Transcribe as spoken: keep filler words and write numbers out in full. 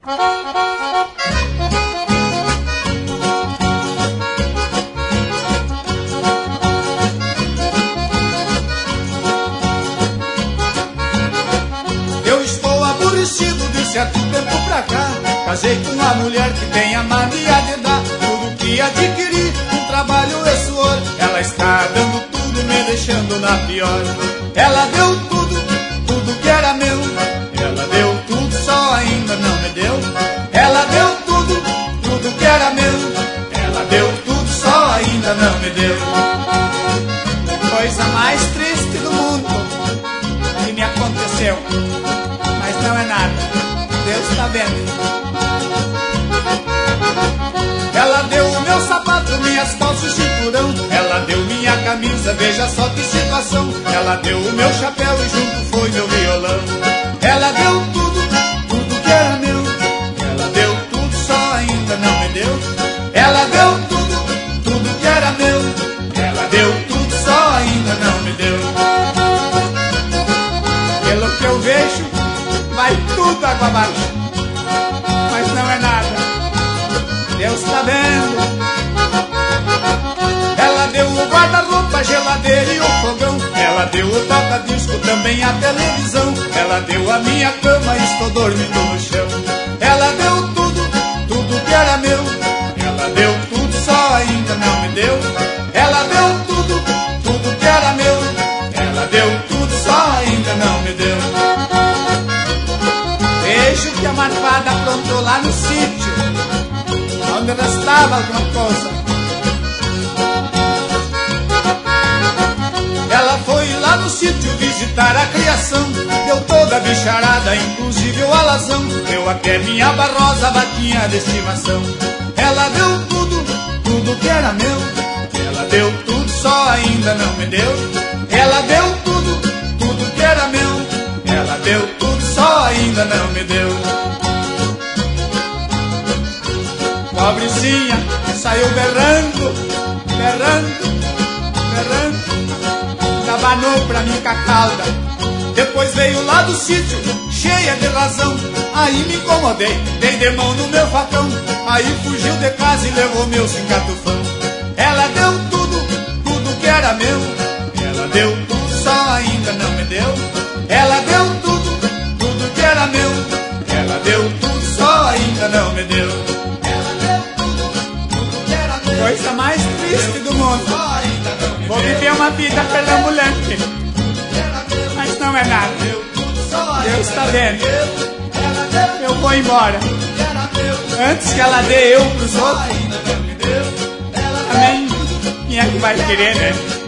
Eu estou aborrecido de certo tempo pra cá. Casei com uma mulher que tem a mania de dar tudo que adquiri, um trabalho e suor. Ela está dando tudo, me deixando na pior. Ela deu tudo, tudo que era meu. Ela deu tudo, só ainda não me deu. Ela deu tudo, tudo que era meu. Ela deu tudo, só ainda não me deu. Coisa mais triste do mundo que me aconteceu, mas não é nada, Deus está vendo. Ela deu o meu sapato, minhas calças e cinturão. Ela deu minha camisa, veja só que situação. Ela deu o meu chapéu e junto foi meu violão. Ela deu tudo, tudo que era meu. Ela deu tudo, só ainda não me deu. Ela deu tudo, tudo que era meu. Ela deu tudo, só ainda não me deu. Pelo que eu vejo, vai tudo água abaixo, mas não é nada, Deus está vendo. Ela deu o guarda-roupa, a geladeira e o fogão. Ela deu o toca-disco, também a televisão. Ela deu a minha cama e estou dormindo no chão. Ela deu tudo, tudo que era meu. Ela deu tudo, só ainda não me deu. Ela deu tudo, tudo que era meu. Ela deu tudo, só ainda não me deu. Vejo que a marvada aprontou lá no sítio, onde restava alguma coisa. Ela foi lá no sítio visitar a criação. Deu toda a bicharada, inclusive o alazão. Deu até minha barrosa vaquinha de estimação. Ela deu tudo, tudo que era meu. Ela deu tudo, só ainda não me deu. Ela deu tudo, tudo que era meu. Ela deu tudo, só ainda não me deu. Pobrezinha saiu berrando, berrando, berrando. Abanou pra mim com a cauda. Depois veio lá do sítio, cheia de razão. Aí me incomodei, dei de mão no meu facão. Aí fugiu de casa e levou meu cincatufão. Ela deu tudo, tudo que era meu. Ela deu tudo, só ainda não me deu. Ela deu tudo, tudo que era meu. Ela deu tudo, só ainda não me deu. Ela deu tudo, tudo que era meu. Coisa mais triste do mundo. Vou viver uma vida perambulante, mas não é nada, Deus está vendo. Eu vou embora antes que ela dê eu pros outros. Também, quem é que vai querer, né?